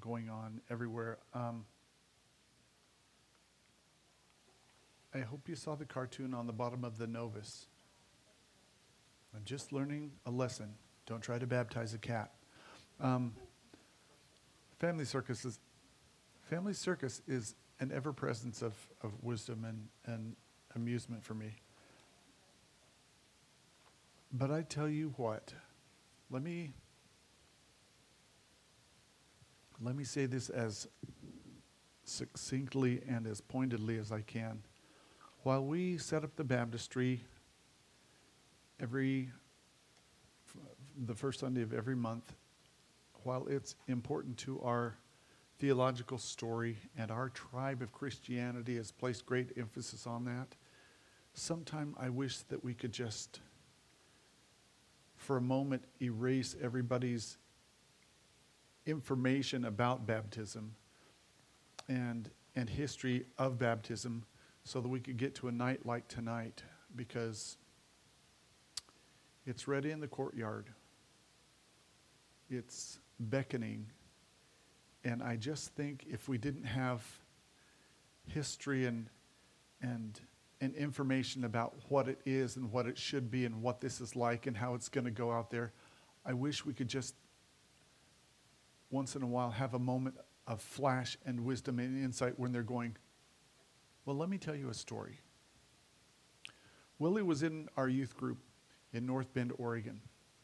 going on everywhere. I hope you saw the cartoon on the bottom of the Novus. I'm just learning a lesson. Don't try to baptize a cat. Um, Family Circus is an ever-presence of wisdom and amusement for me. But I tell you what, let me say this as succinctly and as pointedly as I can. While we set up the baptistry the first Sunday of every month, while it's important to our theological story and our tribe of Christianity has placed great emphasis on that, sometime I wish that we could just, for a moment, erase everybody's information about baptism and history of baptism so that we could get to a night like tonight, because it's ready in the courtyard. It's beckoning. And I just think if we didn't have history and information about what it is and what it should be and what this is like and how it's going to go out there, I wish we could just once in a while have a moment of flash and wisdom and insight when they're going, well, let me tell you a story. Willie was in our youth group in North Bend, Oregon.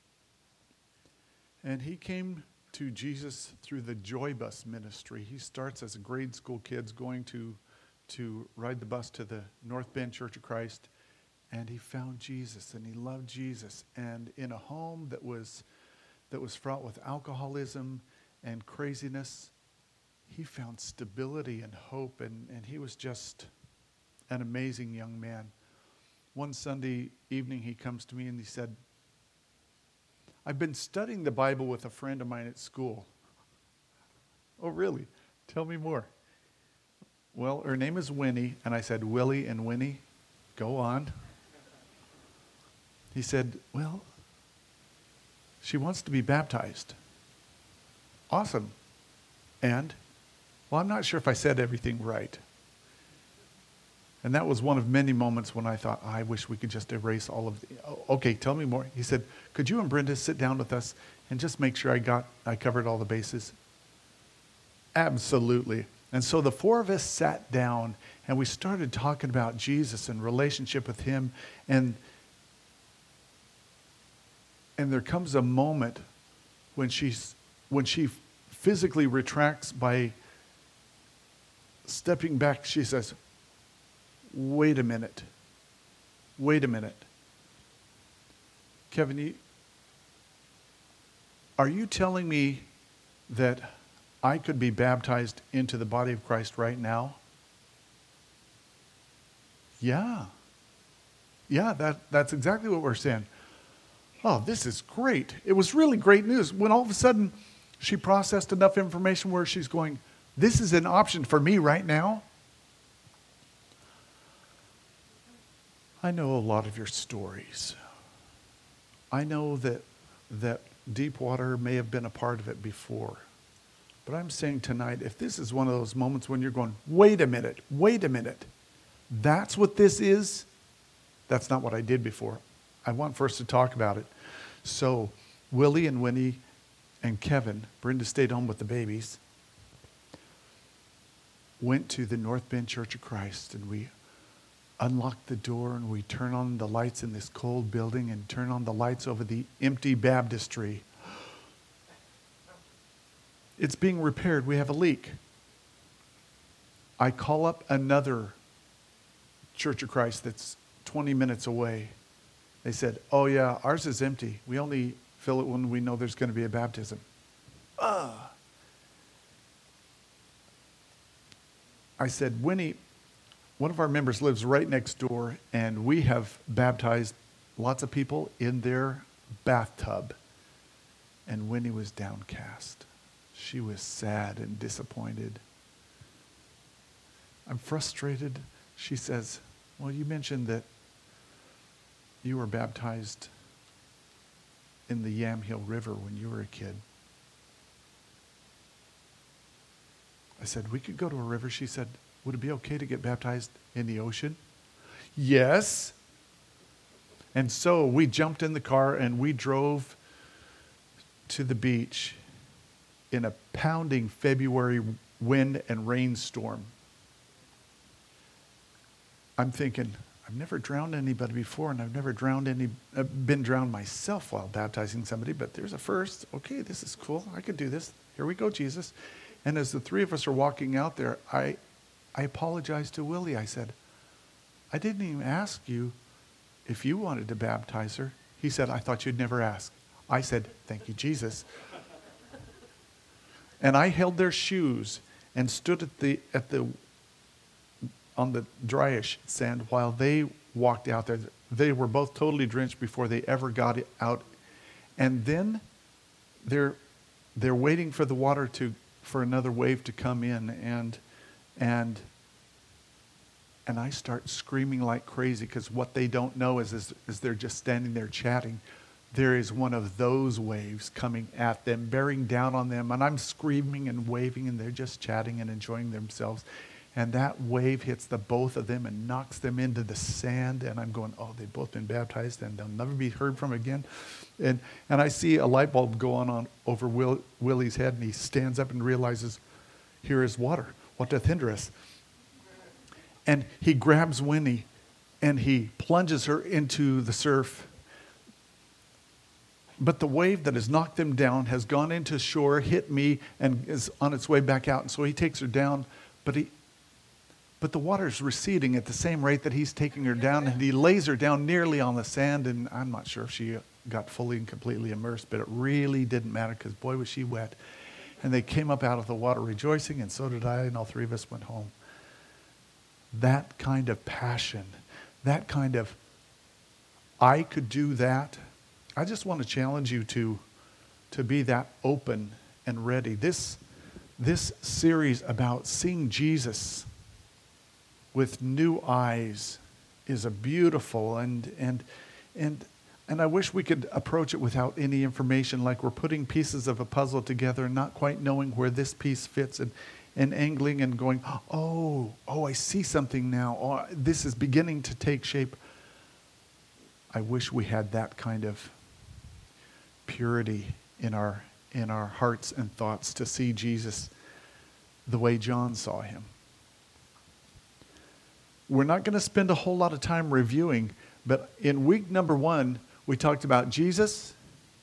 And he came to Jesus through the Joy Bus ministry. He starts as a grade school kid going to ride the bus to the North Bend Church of Christ. And he found Jesus and he loved Jesus. And in a home that was fraught with alcoholism and craziness, he found stability and hope, and he was just an amazing young man. One Sunday evening he comes to me and he said, I've been studying the Bible with a friend of mine at school. Oh, really? Tell me more. Well, her name is Winnie, and I said, Willie and Winnie, go on. He said, well, she wants to be baptized. Awesome. And? Well, I'm not sure if I said everything right. And that was one of many moments when I thought, I wish we could just erase all of the... Okay, tell me more. He said, could you and Brenda sit down with us and just make sure I covered all the bases? Absolutely. And so the four of us sat down and we started talking about Jesus and relationship with him. And there comes a moment when she physically retracts by stepping back. She says, wait a minute. Kevin, are you telling me that I could be baptized into the body of Christ right now? Yeah, that's exactly what we're saying. Oh, this is great. It was really great news when all of a sudden she processed enough information where she's going, this is an option for me right now? I know a lot of your stories. I know that Deepwater may have been a part of it before. But I'm saying tonight, if this is one of those moments when you're going, wait a minute, that's what this is? That's not what I did before. I want first to talk about it. So Willie and Winnie and Kevin, Brenda stayed home with the babies, went to the North Bend Church of Christ, and we unlocked the door and we turn on the lights in this cold building and turn on the lights over the empty baptistry. It's being repaired. We have a leak. I call up another Church of Christ that's 20 minutes away. They said, oh yeah, ours is empty. We only fill it when we know there's going to be a baptism. I said, Winnie, one of our members lives right next door, and we have baptized lots of people in their bathtub. And Winnie was downcast. She was sad and disappointed. I'm frustrated. She says, well, you mentioned that you were baptized in the Yamhill River when you were a kid. I said, we could go to a river. She said, would it be okay to get baptized in the ocean? Yes. And so we jumped in the car and we drove to the beach in a pounding February wind and rainstorm. I'm thinking, I've never drowned anybody before, and I've never been drowned myself while baptizing somebody, but there's a first. Okay, this is cool. I could do this. Here we go, Jesus. And as the three of us are walking out there, I apologized to Willie. I said, I didn't even ask you if you wanted to baptize her. He said, I thought you'd never ask. I said, thank you, Jesus. And I held their shoes and stood on the dryish sand while they walked out there. They were both totally drenched before they ever got out. And then they're waiting for the water for another wave to come in, and I start screaming like crazy, because what they don't know is they're just standing there chatting. There is one of those waves coming at them, bearing down on them, and I'm screaming and waving, and they're just chatting and enjoying themselves. And that wave hits the both of them and knocks them into the sand, and I'm going, oh, they've both been baptized, and they'll never be heard from again. And I see a light bulb go on over Willie's head, and he stands up and realizes, here is water. What doth hinder us? And he grabs Winnie, and he plunges her into the surf. But the wave that has knocked them down has gone into shore, hit me, and is on its way back out. And so he takes her down, but the water is receding at the same rate that he's taking her down, and he lays her down nearly on the sand, and I'm not sure if she got fully and completely immersed, but it really didn't matter, because boy, was she wet. And they came up out of the water rejoicing, and so did I, and all three of us went home. That kind of passion, that kind of, I could do that. I just want to challenge you to be that open and ready. This series about seeing Jesus with new eyes is a beautiful, and I wish we could approach it without any information, like we're putting pieces of a puzzle together and not quite knowing where this piece fits, and angling and going, oh, I see something now. Oh, this is beginning to take shape. I wish we had that kind of purity in our hearts and thoughts to see Jesus the way John saw him. We're not going to spend a whole lot of time reviewing, but in week number 1, we talked about Jesus,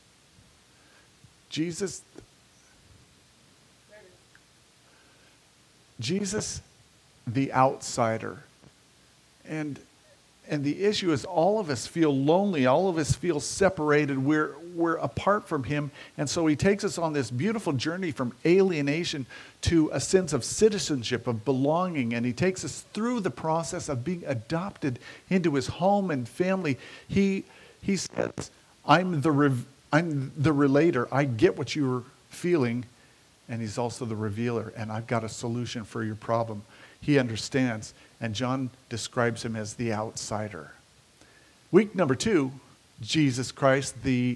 the outsider. And the issue is all of us feel lonely. All of us feel separated. We're apart from him. And so he takes us on this beautiful journey from alienation to a sense of citizenship, of belonging. And he takes us through the process of being adopted into his home and family. He says, I'm the relator. I get what you're feeling. And he's also the revealer. And I've got a solution for your problem. He understands, and John describes him as the outsider. Week number 2, Jesus Christ, the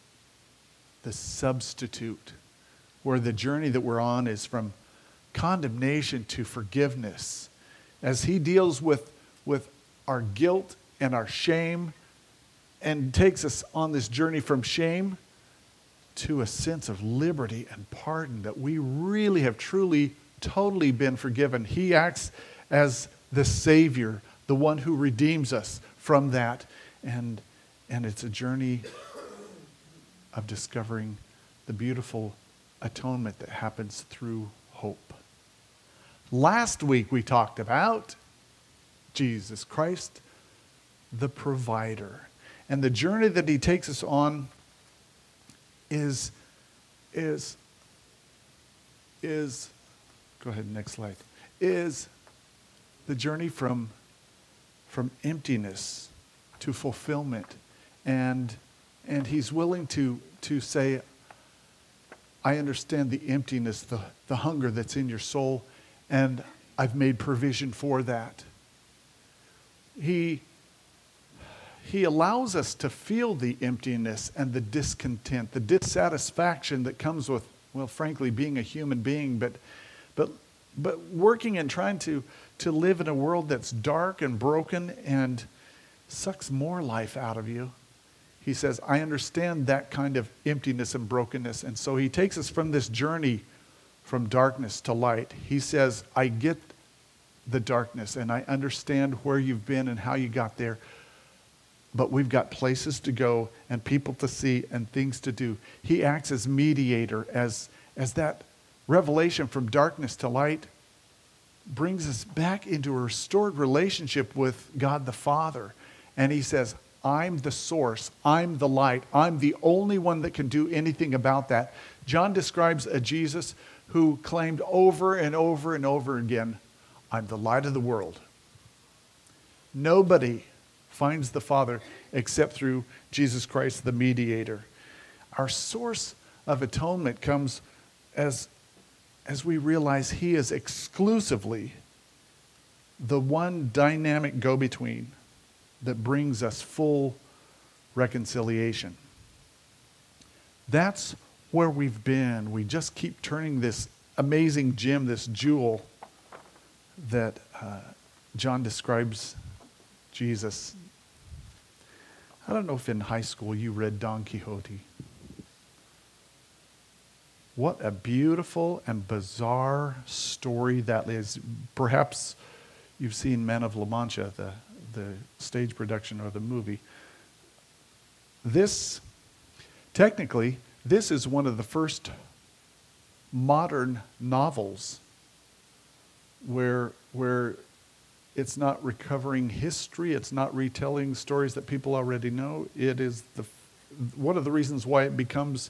substitute, where the journey that we're on is from condemnation to forgiveness. As he deals with our guilt and our shame, and takes us on this journey from shame to a sense of liberty and pardon, that we really have truly totally been forgiven. He acts as the Savior, the one who redeems us from that. And it's a journey of discovering the beautiful atonement that happens through hope. Last week we talked about Jesus Christ, the provider. And the journey that he takes us on is go ahead, next slide, is the journey from emptiness to fulfillment. And he's willing to say, I understand the emptiness, the hunger that's in your soul, and I've made provision for that. He allows us to feel the emptiness and the discontent, the dissatisfaction that comes with, well, frankly, being a human being, but but working and trying to live in a world that's dark and broken and sucks more life out of you. He says, I understand that kind of emptiness and brokenness. And so he takes us from this journey from darkness to light. He says, I get the darkness and I understand where you've been and how you got there. But we've got places to go and people to see and things to do. He acts as mediator, as that revelation from darkness to light brings us back into a restored relationship with God the Father. And he says, I'm the source, I'm the light, I'm the only one that can do anything about that. John describes a Jesus who claimed over and over and over again, I'm the light of the world. Nobody finds the Father except through Jesus Christ, the mediator. Our source of atonement comes as we realize he is exclusively the one dynamic go-between that brings us full reconciliation. That's where we've been. We just keep turning this amazing gem, this jewel that John describes Jesus. I don't know if in high school you read Don Quixote. What a beautiful and bizarre story that is. Perhaps you've seen Men of La Mancha, the stage production or the movie. Technically, this is one of the first modern novels where it's not recovering history, it's not retelling stories that people already know. It is one of the reasons why it becomes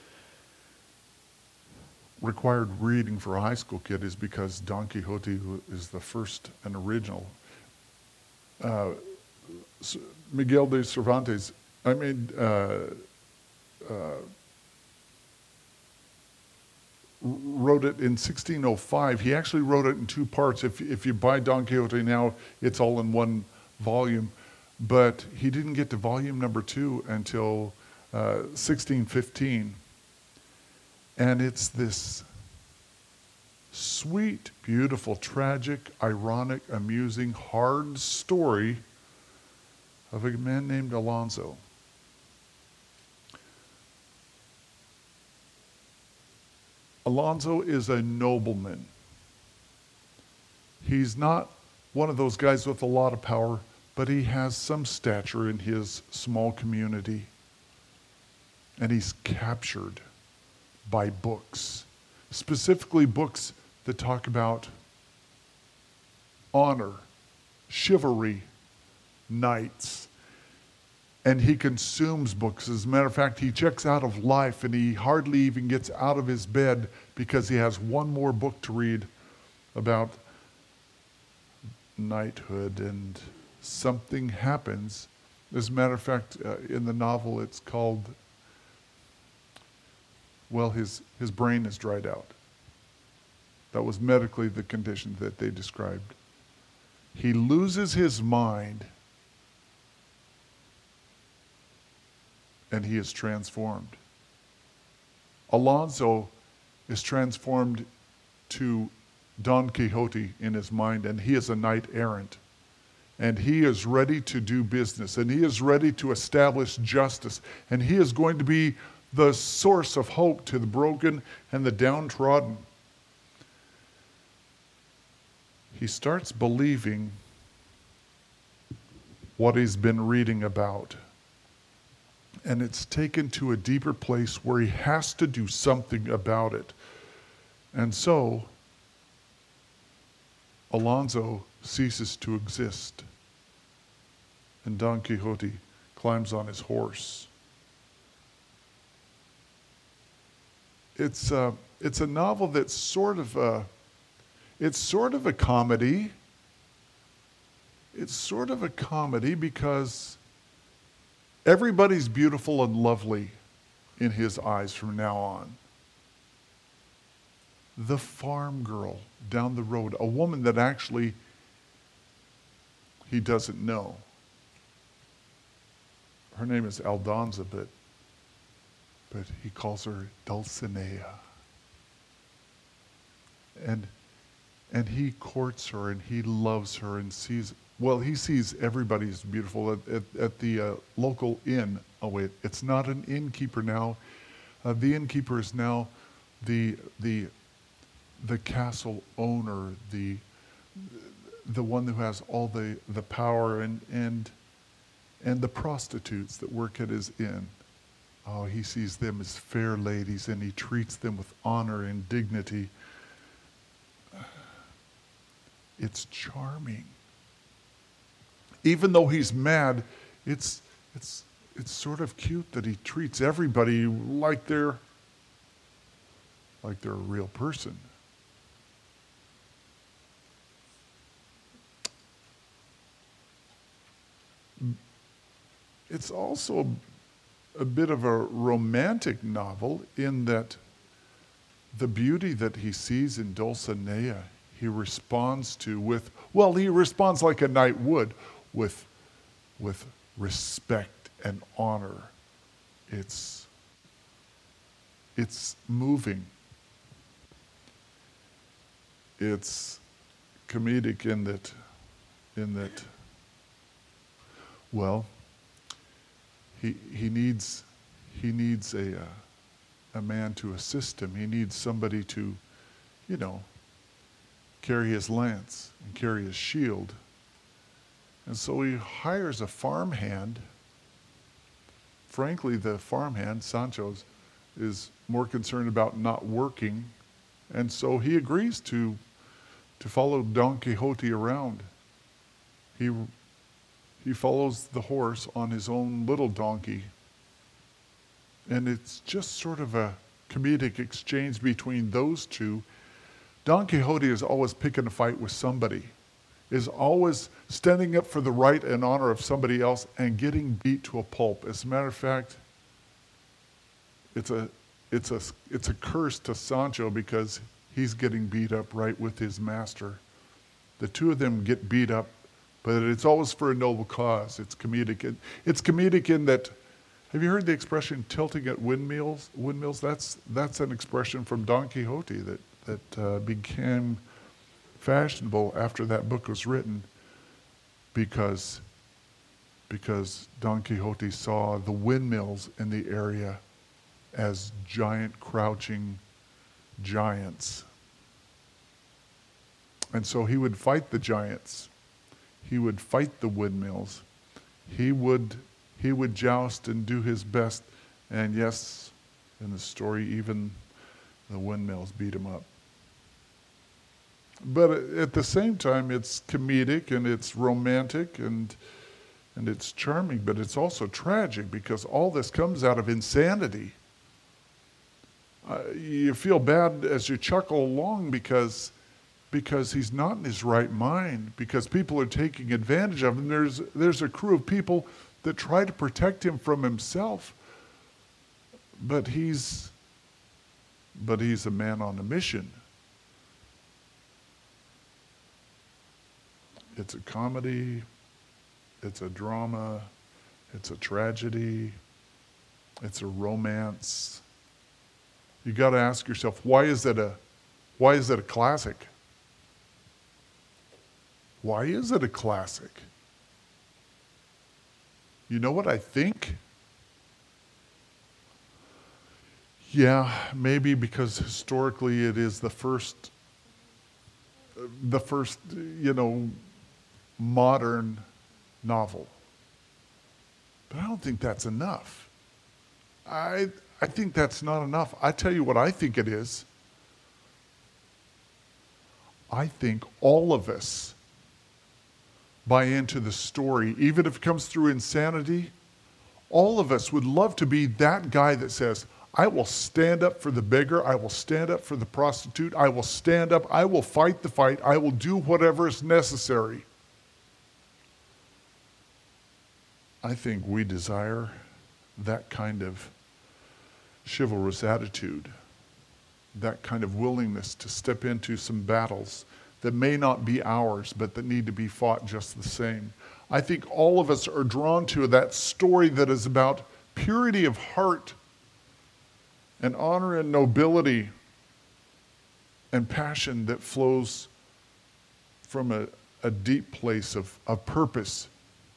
required reading for a high school kid is because Don Quixote is the first and original. Miguel de Cervantes, wrote it in 1605. He actually wrote it in two parts. If you buy Don Quixote now, it's all in one volume. But he didn't get to volume number 2 until 1615. And it's this sweet, beautiful, tragic, ironic, amusing, hard story of a man named Alonso. Alonso is a nobleman. He's not one of those guys with a lot of power, but he has some stature in his small community. And he's captured by books, specifically books that talk about honor, chivalry, knights. And he consumes books. As a matter of fact, he checks out of life and he hardly even gets out of his bed because he has one more book to read about knighthood, and something happens. As a matter of fact, in the novel it's called, his brain is dried out. That was medically the condition that they described. He loses his mind and he is transformed. Alonso is transformed to Don Quixote in his mind, and he is a knight errant. And he is ready to do business, and he is ready to establish justice, and he is going to be the source of hope to the broken and the downtrodden. He starts believing what he's been reading about. And it's taken to a deeper place where he has to do something about it. And so, Alonso ceases to exist. And Don Quixote climbs on his horse. It's a novel that's sort of a comedy. It's sort of a comedy because everybody's beautiful and lovely in his eyes from now on. The farm girl down the road, a woman that actually he doesn't know. Her name is Aldonza, but he calls her Dulcinea. And And he courts her and he loves her and he sees everybody's beautiful at the local inn. Oh wait, it's not an innkeeper now. The innkeeper is now the castle owner, the one who has all the power and the prostitutes that work at his inn. Oh, he sees them as fair ladies and he treats them with honor and dignity. It's charming. Even though he's mad, it's sort of cute that he treats everybody like they're a real person. It's also a bit of a romantic novel in that the beauty that he sees in Dulcinea, he responds to he responds like a knight would, with respect and honor. It's moving. It's comedic in that he needs a man to assist him. He needs somebody to, carry his lance and carry his shield. And so he hires a farmhand. Frankly, the farmhand, Sancho, is more concerned about not working. And so he agrees to follow Don Quixote around. He follows the horse on his own little donkey. And it's just sort of a comedic exchange between those two. Don Quixote is always picking a fight with somebody, is always standing up for the right and honor of somebody else and getting beat to a pulp. As a matter of fact, it's a curse to Sancho because he's getting beat up right with his master. The two of them get beat up, but it's always for a noble cause. It's comedic. It's comedic in that, have you heard the expression tilting at windmills? That's an expression from Don Quixote that became fashionable after that book was written because Don Quixote saw the windmills in the area as giant crouching giants. And so he would fight the giants. He would fight the windmills. He would joust and do his best. And yes, in the story, even the windmills beat him up. But at the same time, it's comedic and it's romantic and it's charming, but it's also tragic because all this comes out of insanity. You feel bad as you chuckle along because he's not in his right mind, because people are taking advantage of him. There's a crew of people that try to protect him from himself, but he's a man on a mission. It's a comedy, it's a drama, it's a tragedy, it's a romance. You got to ask yourself, why is it a classic? Why is it a classic? You know what I think? Yeah, maybe because historically it is the first, modern novel. But I don't think that's enough. I think that's not enough. I tell you what I think it is. I think all of us buy into the story, even if it comes through insanity. All of us would love to be that guy that says, I will stand up for the beggar, I will stand up for the prostitute, I will stand up, I will fight the fight, I will do whatever is necessary. I think we desire that kind of chivalrous attitude, that kind of willingness to step into some battles that may not be ours, but that need to be fought just the same. I think all of us are drawn to that story that is about purity of heart and honor and nobility and passion that flows from a deep place of purpose.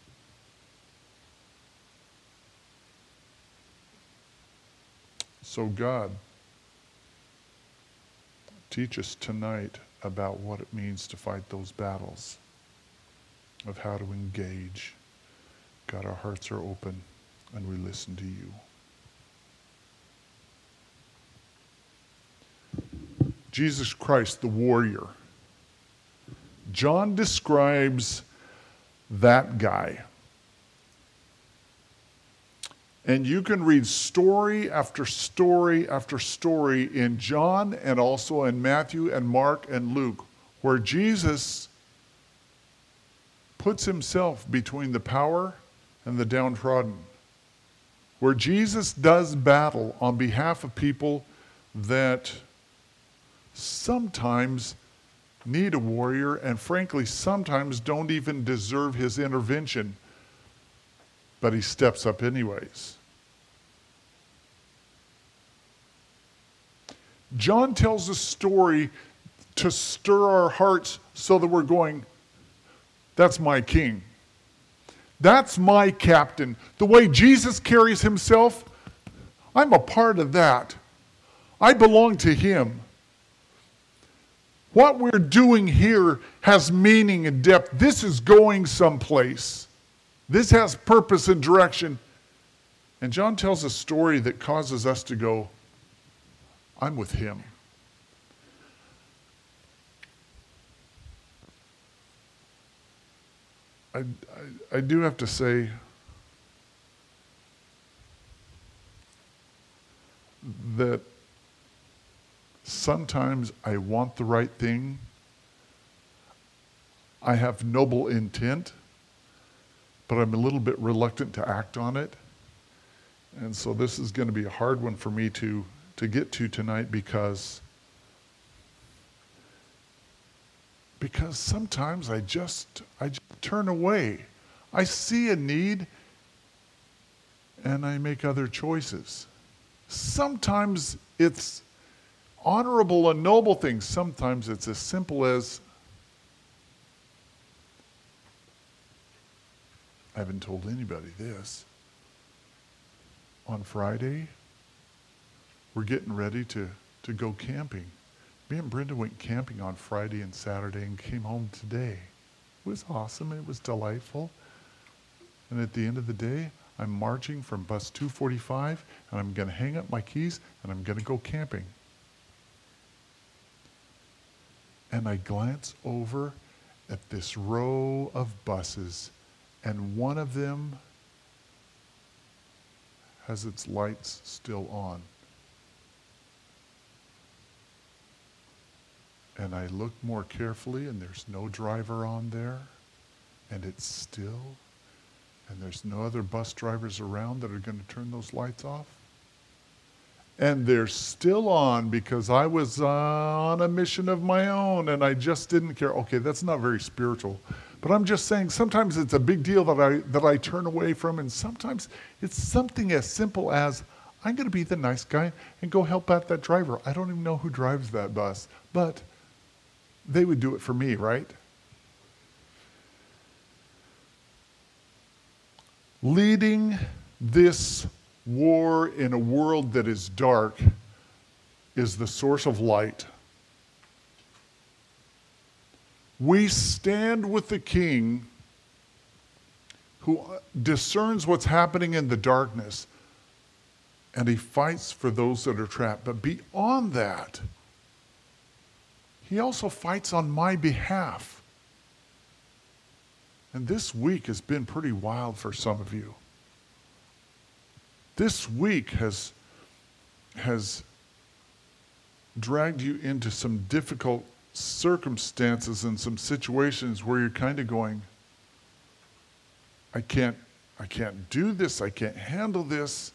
So God, teach us tonight about what it means to fight those battles, of how to engage. God, our hearts are open and we listen to you. Jesus Christ, the warrior. John describes that guy. And you can read story after story after story in John and also in Matthew and Mark and Luke, where Jesus puts himself between the power and the downtrodden, where Jesus does battle on behalf of people that sometimes need a warrior and frankly sometimes don't even deserve his intervention, but he steps up anyways. John tells a story to stir our hearts so that we're going, that's my king. That's my captain. The way Jesus carries himself, I'm a part of that. I belong to him. What we're doing here has meaning and depth. This is going someplace. This has purpose and direction. And John tells a story that causes us to go, I'm with him. I do have to say that sometimes I want the right thing. I have noble intent, but I'm a little bit reluctant to act on it. And so this is going to be a hard one for me to get to tonight because sometimes I just turn away. I see a need and I make other choices. Sometimes it's honorable and noble things. Sometimes it's as simple as, I haven't told anybody this. On Friday, we're getting ready to go camping. Me and Brenda went camping on Friday and Saturday and came home today. It was awesome. It was delightful. And at the end of the day, I'm marching from bus 245 and I'm going to hang up my keys and I'm going to go camping. And I glance over at this row of buses and one of them has its lights still on. And I look more carefully and there's no driver on there and it's still, and there's no other bus drivers around that are going to turn those lights off. And they're still on because I was on a mission of my own and I just didn't care. Okay, that's not very spiritual. But I'm just saying sometimes it's a big deal that I turn away from, and sometimes it's something as simple as I'm going to be the nice guy and go help out that driver. I don't even know who drives that bus, but they would do it for me, right? Leading this war in a world that is dark is the source of light. We stand with the King who discerns what's happening in the darkness, and he fights for those that are trapped. But beyond that, he also fights on my behalf. And this week has been pretty wild for some of you. This week has dragged you into some difficult circumstances and some situations where you're kind of going, I can't do this, I can't handle this.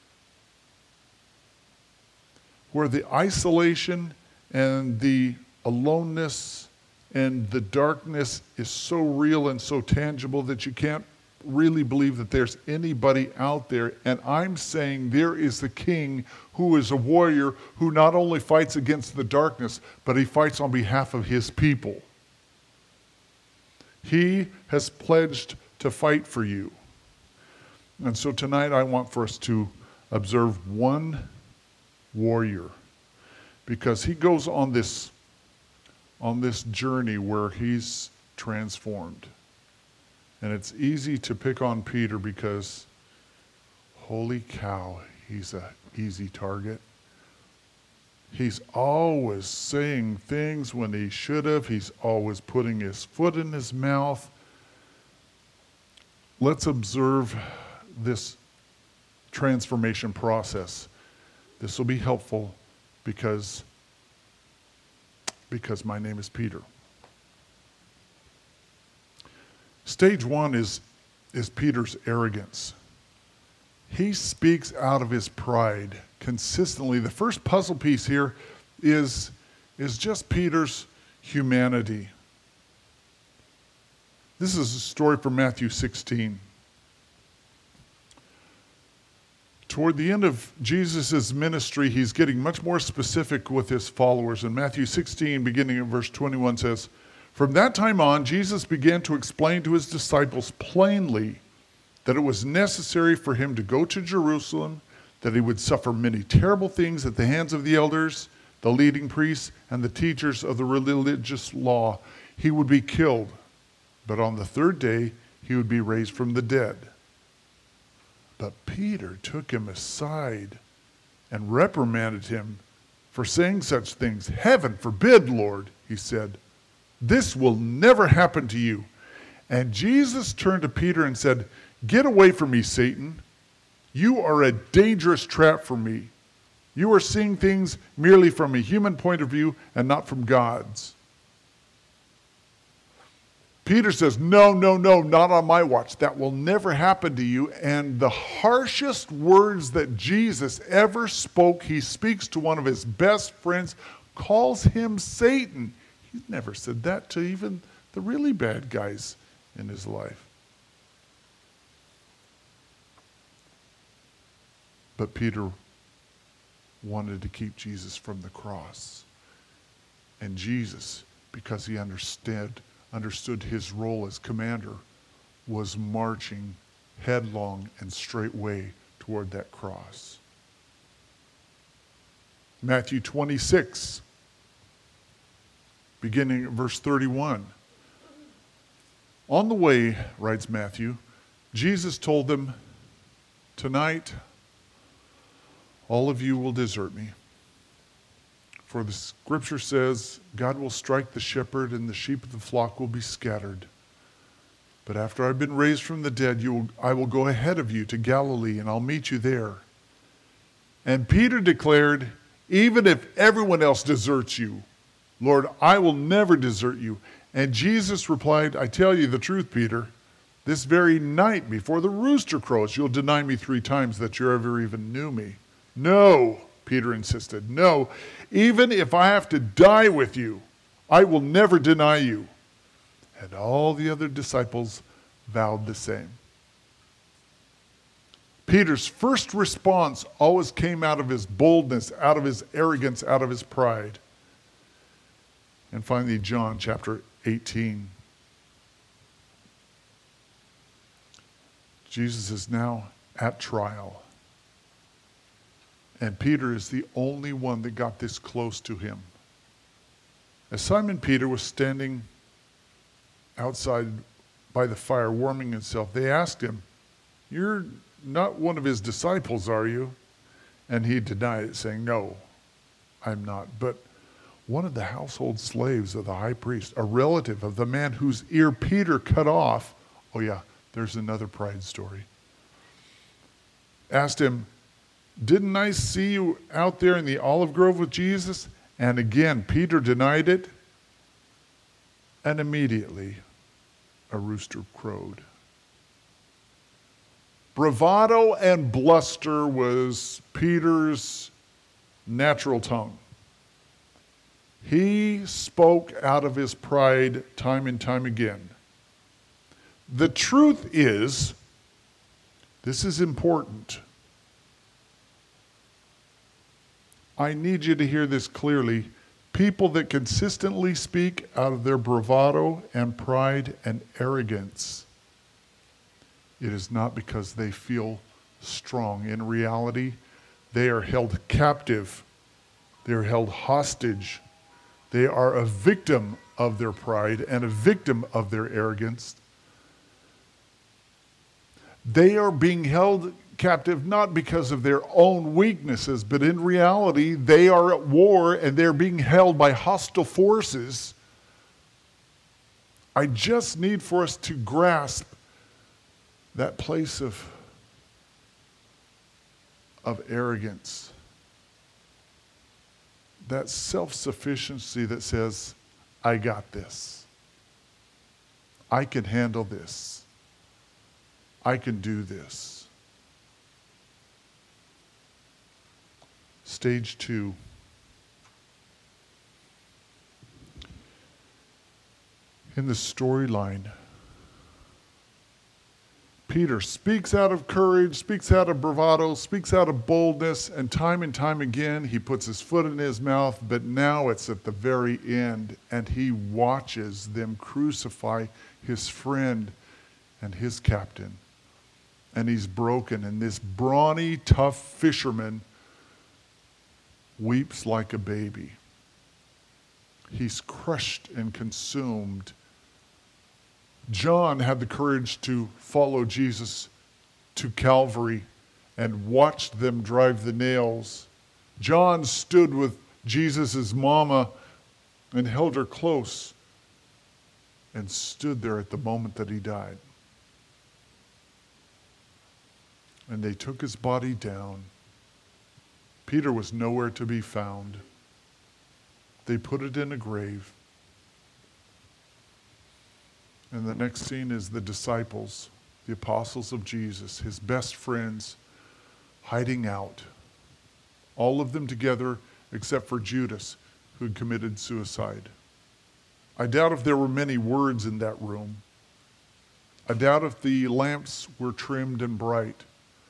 Where the isolation and the aloneness and the darkness is so real and so tangible that you can't really believe that there's anybody out there. And I'm saying there is the King who is a warrior who not only fights against the darkness, but he fights on behalf of his people. He has pledged to fight for you. And so tonight I want for us to observe one warrior, because he goes on this journey where he's transformed. And it's easy to pick on Peter because, holy cow, he's an easy target. He's always saying things when he should have. He's always putting his foot in his mouth. Let's observe this transformation process. This will be helpful because my name is Peter. Stage one is Peter's arrogance. He speaks out of his pride consistently. The first puzzle piece here is just Peter's humanity. This is a story from Matthew 16. Toward the end of Jesus' ministry, he's getting much more specific with his followers. In Matthew 16, beginning at verse 21, says, "From that time on, Jesus began to explain to his disciples plainly that it was necessary for him to go to Jerusalem, that he would suffer many terrible things at the hands of the elders, the leading priests, and the teachers of the religious law. He would be killed, but on the third day he would be raised from the dead." But Peter took him aside and reprimanded him for saying such things. "Heaven forbid, Lord," he said. "This will never happen to you." And Jesus turned to Peter and said, "Get away from me, Satan. You are a dangerous trap for me. You are seeing things merely from a human point of view and not from God's." Peter says, no, not on my watch. That will never happen to you. And the harshest words that Jesus ever spoke, he speaks to one of his best friends, calls him Satan. He's never said that to even the really bad guys in his life. But Peter wanted to keep Jesus from the cross. And Jesus, because he understood his role as commander, was marching headlong and straightway toward that cross. Matthew 26, beginning at verse 31. "On the way," writes Matthew, "Jesus told them, 'Tonight, all of you will desert me. For the scripture says, God will strike the shepherd and the sheep of the flock will be scattered. But after I've been raised from the dead, I will go ahead of you to Galilee and I'll meet you there.' And Peter declared, 'Even if everyone else deserts you, Lord, I will never desert you.' And Jesus replied, 'I tell you the truth, Peter, this very night before the rooster crows, you'll deny me 3 times that you ever even knew me.' 'No,' Peter insisted. 'No, even if I have to die with you, I will never deny you.' And all the other disciples vowed the same." Peter's first response always came out of his boldness, out of his arrogance, out of his pride. And finally, John chapter 18. Jesus is now at trial. And Peter is the only one that got this close to him. As Simon Peter was standing outside by the fire warming himself, they asked him, "You're not one of his disciples, are you?" And he denied it, saying, "No, I'm not. But one of the household slaves of the high priest, a relative of the man whose ear Peter cut off," oh yeah, there's another pride story, asked him, "Didn't I see you out there in the olive grove with Jesus?" And again, Peter denied it. And immediately, a rooster crowed. Bravado and bluster was Peter's natural tongue. He spoke out of his pride time and time again. The truth is, this is important. I need you to hear this clearly. People that consistently speak out of their bravado and pride and arrogance, it is not because they feel strong. In reality, they are held captive. They are held hostage. They are a victim of their pride and a victim of their arrogance. They are being held captive not because of their own weaknesses, but in reality, they are at war and they're being held by hostile forces. I just need for us to grasp that place of arrogance, that self-sufficiency that says, I got this. I can handle this. I can do this. Stage 2. In the storyline, Peter speaks out of courage, speaks out of bravado, speaks out of boldness, and time again he puts his foot in his mouth, but now it's at the very end, and he watches them crucify his friend and his captain. And he's broken, and this brawny, tough fisherman weeps like a baby. He's crushed and consumed. John had the courage to follow Jesus to Calvary and watched them drive the nails. John stood with Jesus' mama and held her close and stood there at the moment that he died. And they took his body down. Peter was nowhere to be found. They put it in a grave. And the next scene is the disciples, the apostles of Jesus, his best friends, hiding out. All of them together except for Judas, who had committed suicide. I doubt if there were many words in that room. I doubt if the lamps were trimmed and bright.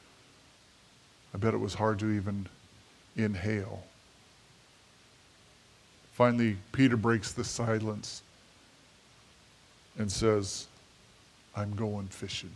I bet it was hard to even inhale. Finally, Peter breaks the silence and says, I'm going fishing.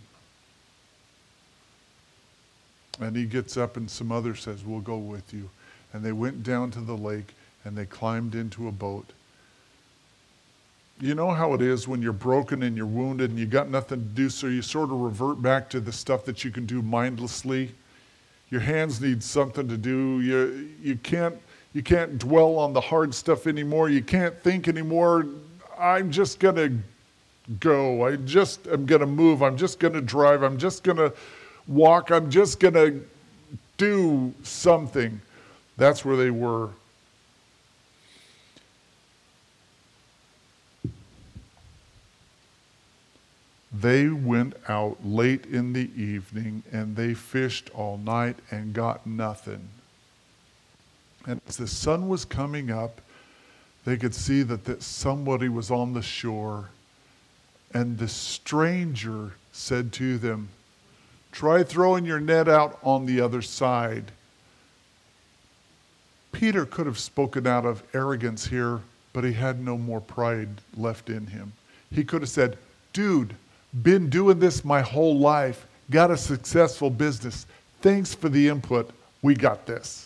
And he gets up and some others says, we'll go with you. And they went down to the lake and they climbed into a boat. You know how it is when you're broken and you're wounded and you got nothing to do, so you sort of revert back to the stuff that you can do mindlessly. Your hands need something to do. You can't dwell on the hard stuff anymore. You can't think anymore. I'm just going to go. I just am going to move. I'm just going to drive. I'm just going to walk. I'm just going to do something. That's where they were. They went out late in the evening and they fished all night and got nothing. And as the sun was coming up, they could see that somebody was on the shore. And the stranger said to them, try throwing your net out on the other side. Peter could have spoken out of arrogance here, but he had no more pride left in him. He could have said, dude, been doing this my whole life, got a successful business. Thanks for the input. We got this.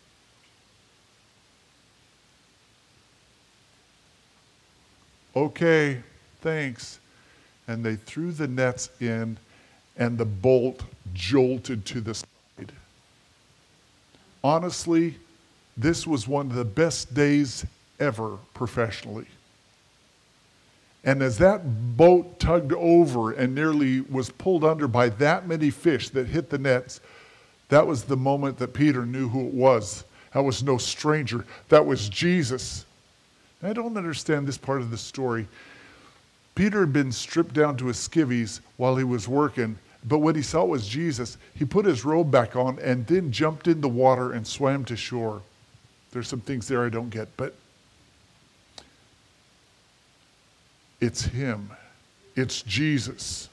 Okay, thanks. And they threw the nets in, and the boat jolted to the side. Honestly, this was one of the best days ever professionally. And as that boat tugged over and nearly was pulled under by that many fish that hit the nets, that was the moment that Peter knew who it was. That was no stranger. That was Jesus. I don't understand this part of the story. Peter had been stripped down to his skivvies while he was working, but when he saw it was Jesus, he put his robe back on and then jumped in the water and swam to shore. There's some things there I don't get, but it's him. It's Jesus.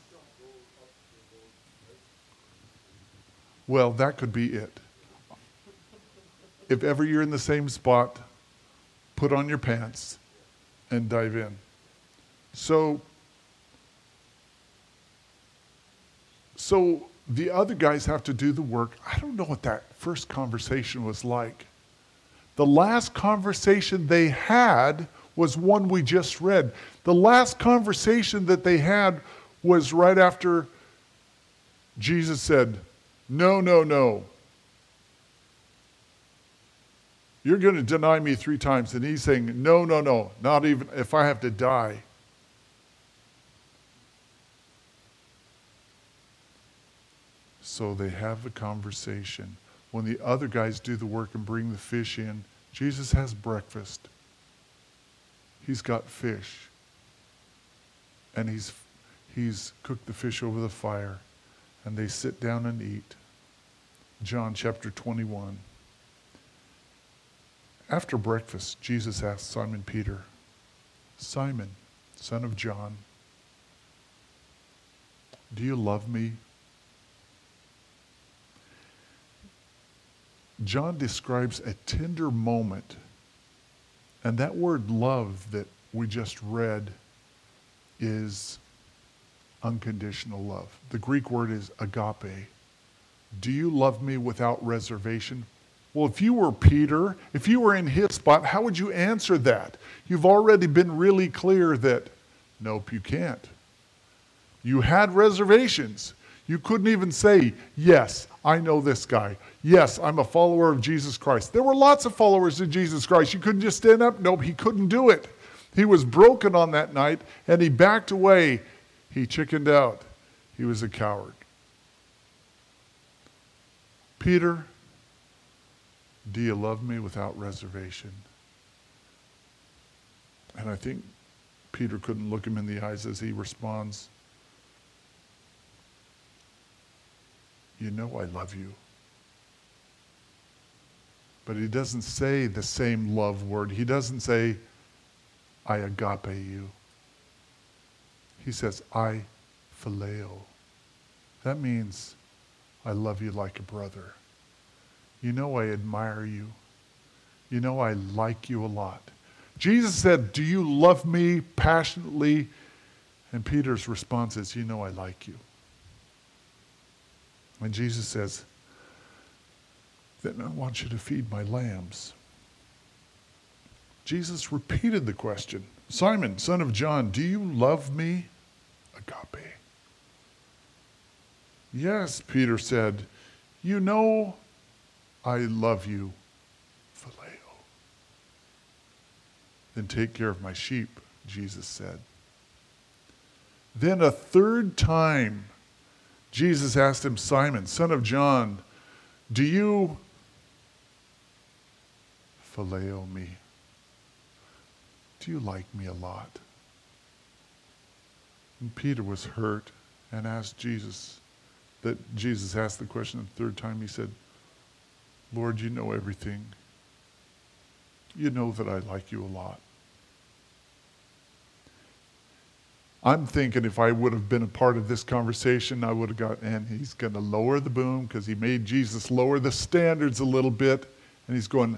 Well, that could be it. If ever you're in the same spot, put on your pants and dive in. So the other guys have to do the work. I don't know what that first conversation was like. The last conversation they had was one we just read. The last conversation that they had was right after Jesus said, "No, no, no. You're going to deny me 3 times." And he's saying, "No, no, no. Not even if I have to die." So they have a conversation. When the other guys do the work and bring the fish in, Jesus has breakfast. He's got fish. And he's cooked the fish over the fire. And they sit down and eat. John chapter 21. After breakfast, Jesus asked Simon Peter, "Simon, son of John, do you love me?" John describes a tender moment. And that word love that we just read is unconditional love. The Greek word is agape. Do you love me without reservation? Well, if you were Peter, if you were in his spot, how would you answer that? You've already been really clear that, nope, you can't. You had reservations. You couldn't even say, "Yes, I know this guy. Yes, I'm a follower of Jesus Christ." There were lots of followers of Jesus Christ. You couldn't just stand up. Nope, he couldn't do it. He was broken on that night, and he backed away. He chickened out. He was a coward. Peter, do you love me without reservation? And I think Peter couldn't look him in the eyes as he responds, "You know I love you." But he doesn't say the same love word. He doesn't say, "I agape you." He says, "I phileo." That means I love you like a brother. You know I admire you. You know I like you a lot. Jesus said, "Do you love me passionately?" And Peter's response is, "You know I like you." And Jesus says, "Then I want you to feed my lambs." Jesus repeated the question, "Simon, son of John, do you love me?" Agape. "Yes," Peter said, "you know I love you." Phileo. "Then take care of my sheep," Jesus said. Then a third time, Jesus asked him, "Simon, son of John, do you phileo me? Do you like me a lot?" And Peter was hurt and asked Jesus, that Jesus asked the question the third time. He said, "Lord, you know everything. You know that I like you a lot." I'm thinking if I would have been a part of this conversation, I would have got, and he's going to lower the boom because he made Jesus lower the standards a little bit. And he's going,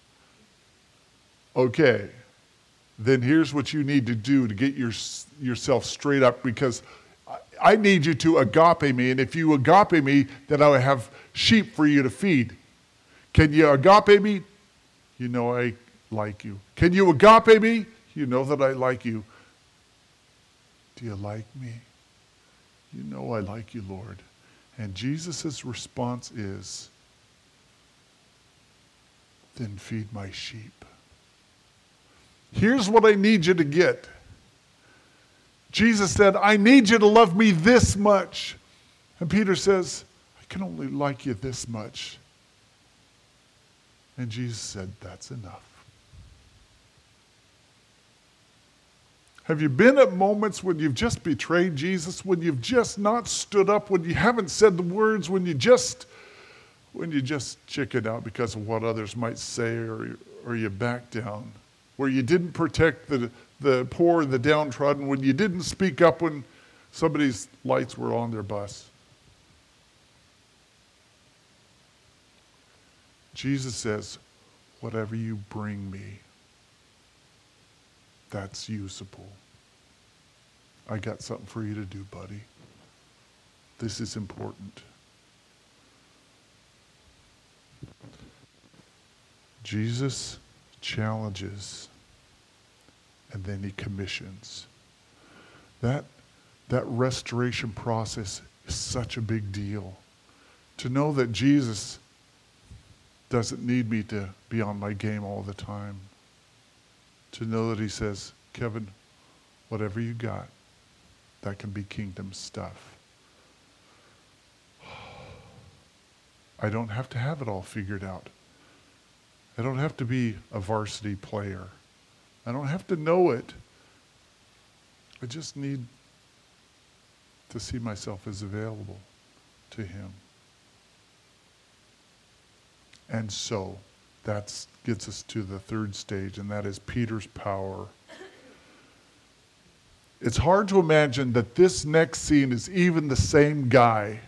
"Okay, then here's what you need to do to get yourself straight up, because I need you to agape me. And if you agape me, then I will have sheep for you to feed. Can you agape me? You know I like you. Can you agape me? You know that I like you. Do you like me? You know I like you, Lord." And Jesus' response is, "Then feed my sheep." Here's what I need you to get. Jesus said, "I need you to love me this much." And Peter says, "I can only like you this much." And Jesus said, "That's enough." Have you been at moments when you've just betrayed Jesus, when you've just not stood up, when you haven't said the words, when you just chickened out because of what others might say, or you back down, where you didn't protect the poor and the downtrodden, when you didn't speak up when somebody's lights were on their bus? Jesus says, "Whatever you bring me, That's usable. I got something for you to do, buddy. This is important. Jesus challenges, and then he commissions. That restoration process is such a big deal. To know that Jesus doesn't need me to be on my game all the time. To know that he says, Kevin, whatever you got, that can be kingdom stuff. I don't have to have it all figured out. I don't have to be a varsity player. I don't have to know it. I just need to see myself as available to him. And so that gets us to the third stage, and that is Peter's power. It's hard to imagine that this next scene is even the same guy.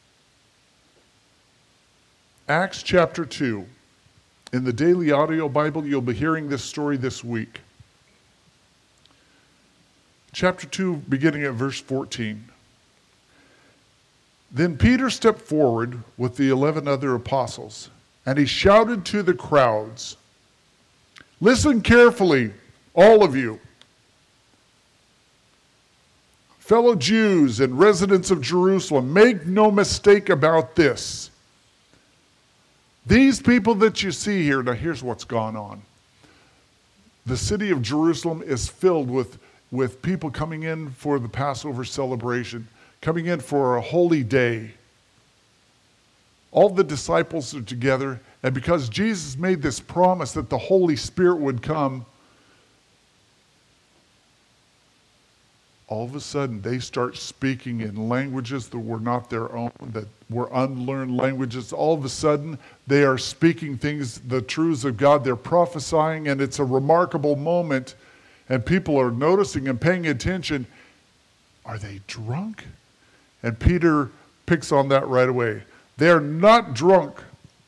Acts chapter 2. In the Daily Audio Bible, you'll be hearing this story this week. Chapter 2, beginning at verse 14. Then Peter stepped forward with the 11 other apostles, and he shouted to the crowds, "Listen carefully, all of you. Fellow Jews and residents of Jerusalem, make no mistake about this. These people that you see here," now here's what's gone on. The city of Jerusalem is filled with people coming in for the Passover celebration, coming in for a holy day. All the disciples are together, and because Jesus made this promise that the Holy Spirit would come, all of a sudden they start speaking in languages that were not their own, that were unlearned languages. All of a sudden they are speaking things, the truths of God. They're prophesying, and it's a remarkable moment. And people are noticing and paying attention. Are they drunk? And Peter picks on that right away. They're not drunk.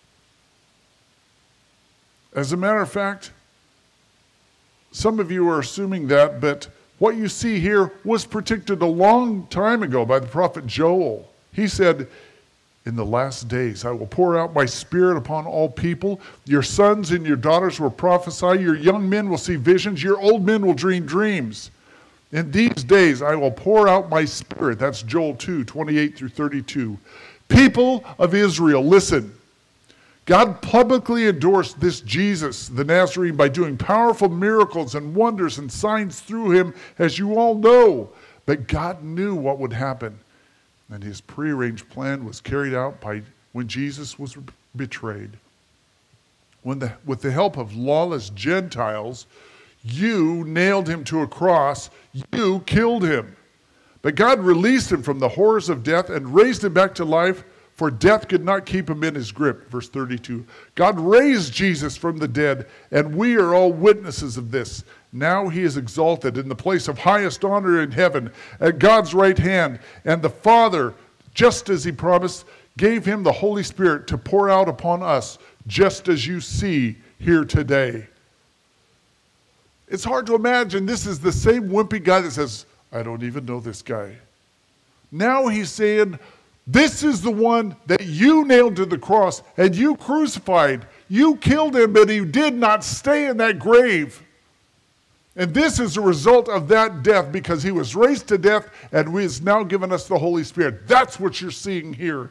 As a matter of fact, some of you are assuming that, but what you see here was predicted a long time ago by the prophet Joel. He said, "In the last days I will pour out my spirit upon all people. Your sons and your daughters will prophesy. Your young men will see visions. Your old men will dream dreams. In these days I will pour out my spirit." That's Joel 2, 28 through 32. People of Israel, listen. God publicly endorsed this Jesus, the Nazarene, by doing powerful miracles and wonders and signs through him, as you all know. But God knew what would happen, and his prearranged plan was carried out when Jesus was betrayed. With the help of lawless Gentiles, you nailed him to a cross. You killed him. But God released him from the horrors of death and raised him back to life, for death could not keep him in his grip. Verse 32. God raised Jesus from the dead, and we are all witnesses of this. Now he is exalted in the place of highest honor in heaven at God's right hand. And the Father, just as he promised, gave him the Holy Spirit to pour out upon us, just as you see here today. It's hard to imagine this is the same wimpy guy that says, "I don't even know this guy." Now he's saying, this is the one that you nailed to the cross and you crucified. You killed him, but he did not stay in that grave. And this is a result of that death, because he was raised to death and he has now given us the Holy Spirit. That's what you're seeing here.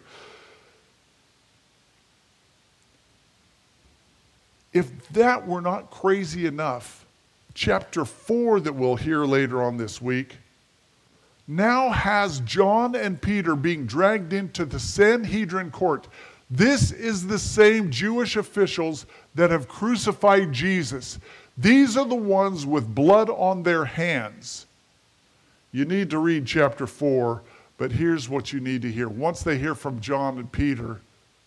If that were not crazy enough, chapter 4 that we'll hear later on this week now has John and Peter being dragged into the Sanhedrin court. This is the same Jewish officials that have crucified Jesus. These are the ones with blood on their hands. You need to read chapter 4, but here's what you need to hear. Once they hear from John and Peter,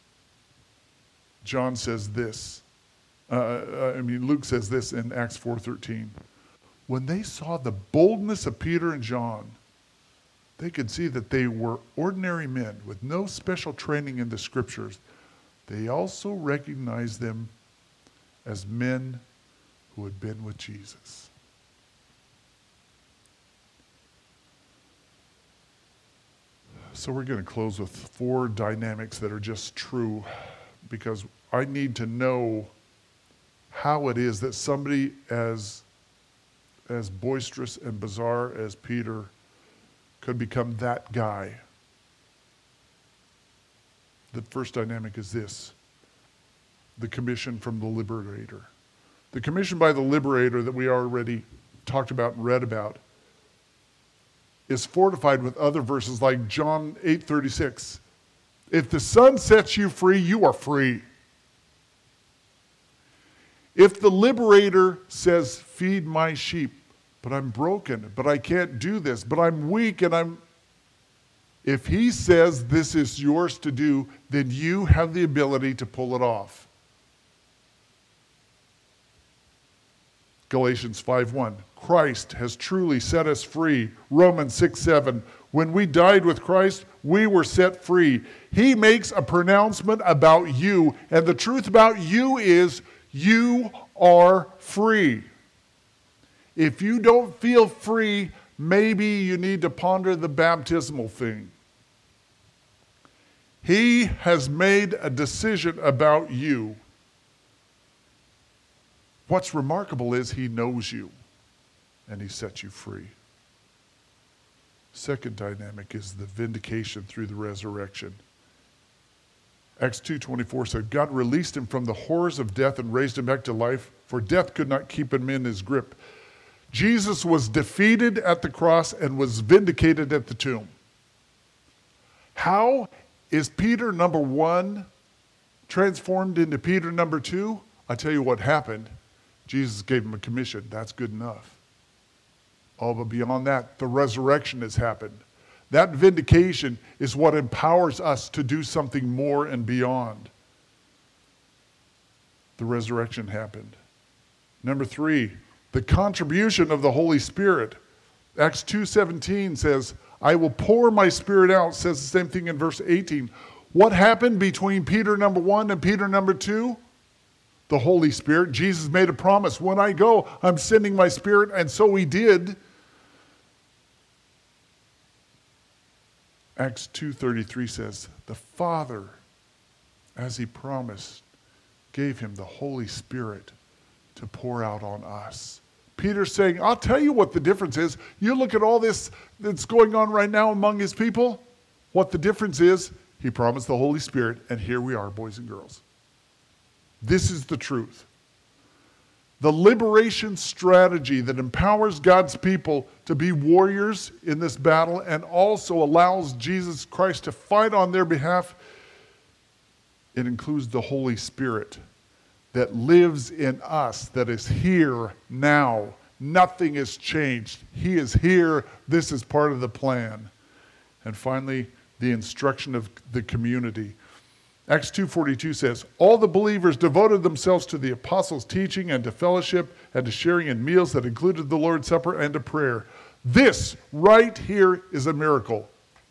John says this. Luke says this in Acts 4:13. When they saw the boldness of Peter and John, they could see that they were ordinary men with no special training in the scriptures. They also recognized them as men who had been with Jesus. So we're going to close with 4 dynamics that are just true, because I need to know how it is that somebody as boisterous and bizarre as Peter could become that guy. The first dynamic is this: the commission from the liberator. The commission by the liberator that we already talked about and read about is fortified with other verses like John 8:36. If the Son sets you free, you are free. If the liberator says, feed my sheep, but I'm broken, but I can't do this, but I'm weak and if he says this is yours to do, then you have the ability to pull it off. Galatians 5:1, Christ has truly set us free. Romans 6:7, when we died with Christ, we were set free. He makes a pronouncement about you, and the truth about you is you are free. If you don't feel free, maybe you need to ponder the baptismal thing. He has made a decision about you. What's remarkable is he knows you, and he sets you free. Second dynamic is the vindication through the resurrection. Acts 2:24 said, God released him from the horrors of death and raised him back to life, for death could not keep him in his grip. Jesus was defeated at the cross and was vindicated at the tomb. How is Peter number 1 transformed into Peter number 2? I tell you what happened. Jesus gave him a commission. That's good enough. Oh, but beyond that, the resurrection has happened. That vindication is what empowers us to do something more and beyond. The resurrection happened. Number 3, the contribution of the Holy Spirit. Acts 2:17 says, I will pour my Spirit out, says the same thing in verse 18. What happened between Peter number 1 and Peter number 2? The Holy Spirit. Jesus made a promise. When I go, I'm sending my Spirit, and so he did. Acts 2:33 says, the Father, as he promised, gave him the Holy Spirit to pour out on us. Peter's saying, I'll tell you what the difference is. You look at all this that's going on right now among his people. What the difference is, he promised the Holy Spirit, and here we are, boys and girls. This is the truth. The liberation strategy that empowers God's people to be warriors in this battle and also allows Jesus Christ to fight on their behalf, it includes the Holy Spirit that lives in us, that is here now. Nothing has changed. He is here. This is part of the plan. And finally, the instruction of the community. Acts 2:42 says, all the believers devoted themselves to the apostles' teaching and to fellowship and to sharing in meals that included the Lord's Supper and to prayer. This right here is a miracle.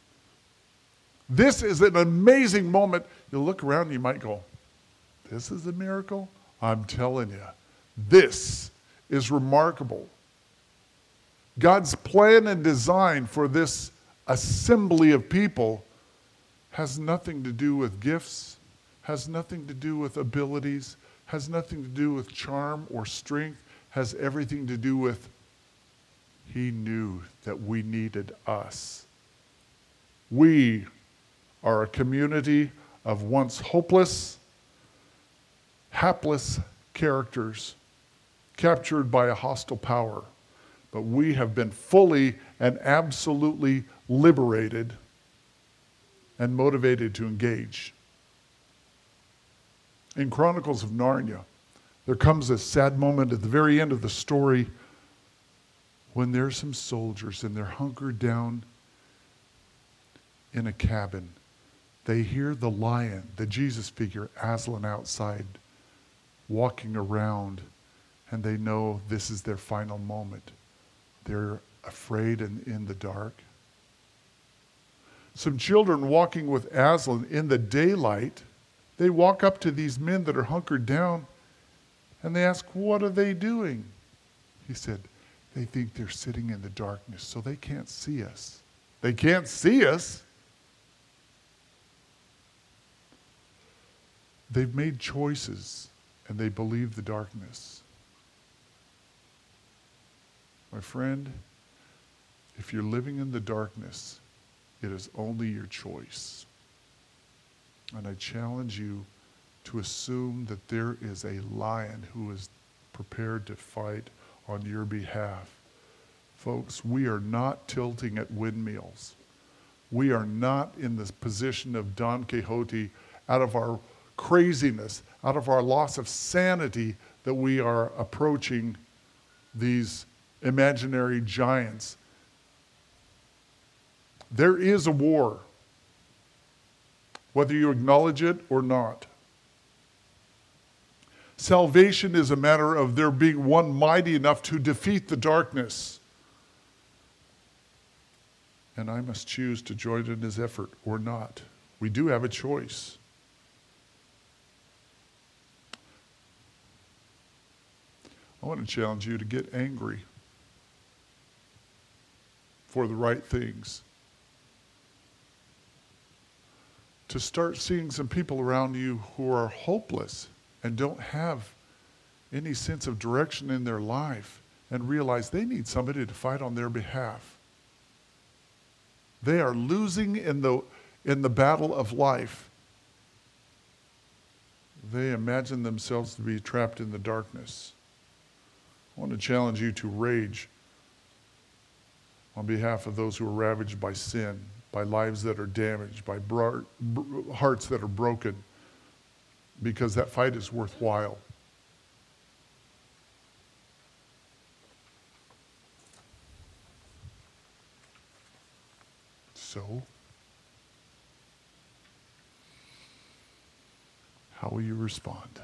This is an amazing moment. You'll look around and you might go, this is a miracle? I'm telling you, this is remarkable. God's plan and design for this assembly of people has nothing to do with gifts, has nothing to do with abilities, has nothing to do with charm or strength, has everything to do with he knew that we needed us. We are a community of once hopeless, hapless characters captured by a hostile power, but we have been fully and absolutely liberated and motivated to engage. In Chronicles of Narnia, there comes a sad moment at the very end of the story when there's some soldiers and they're hunkered down in a cabin. They hear the lion, the Jesus figure, Aslan outside, walking around, and they know this is their final moment. They're afraid and in the dark. Some children walking with Aslan in the daylight, they walk up to these men that are hunkered down, and they ask, what are they doing? He said, they think they're sitting in the darkness, so they can't see us. They can't see us. They've made choices and they believe the darkness. My friend, if you're living in the darkness, it is only your choice. And I challenge you to assume that there is a lion who is prepared to fight on your behalf. Folks, we are not tilting at windmills. We are not in this position of Don Quixote out of our craziness, out of our loss of sanity, that we are approaching these imaginary giants. There is a war, whether you acknowledge it or not. Salvation is a matter of there being one mighty enough to defeat the darkness. And I must choose to join in his effort or not. We do have a choice. I want to challenge you to get angry for the right things. To start seeing some people around you who are hopeless and don't have any sense of direction in their life and realize they need somebody to fight on their behalf. They are losing in the battle of life. They imagine themselves to be trapped in the darkness. I want to challenge you to rage on behalf of those who are ravaged by sin, by lives that are damaged, by hearts that are broken, because that fight is worthwhile. So, how will you respond?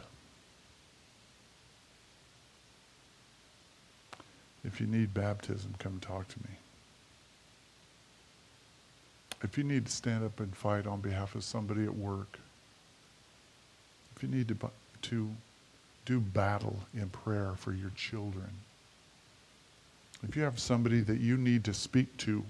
If you need baptism, come talk to me. If you need to stand up and fight on behalf of somebody at work, if you need to do battle in prayer for your children, if you have somebody that you need to speak to,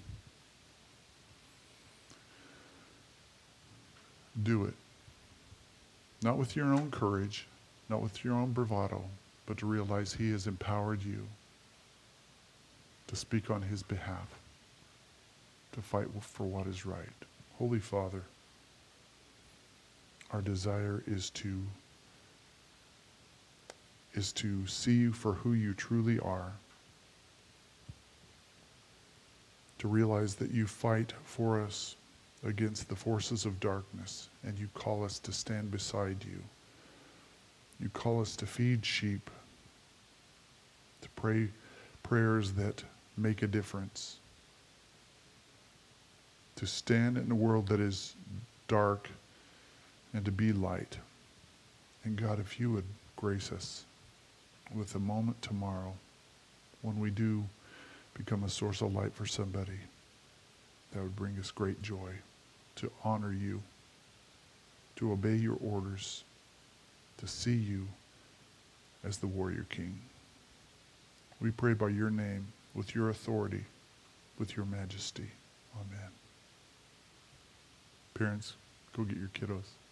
do it. Not with your own courage, not with your own bravado, but to realize he has empowered you to speak on his behalf, to fight for what is right. Holy Father, our desire is to see you for who you truly are, to realize that you fight for us against the forces of darkness, and you call us to stand beside you. You call us to feed sheep, to pray prayers that make a difference, to stand in a world that is dark and to be light. And God, if you would grace us with a moment tomorrow when we do become a source of light for somebody, that would bring us great joy to honor you, to obey your orders, to see you as the warrior king. We pray by your name, with your authority, with your majesty. Amen. Parents, go get your kiddos.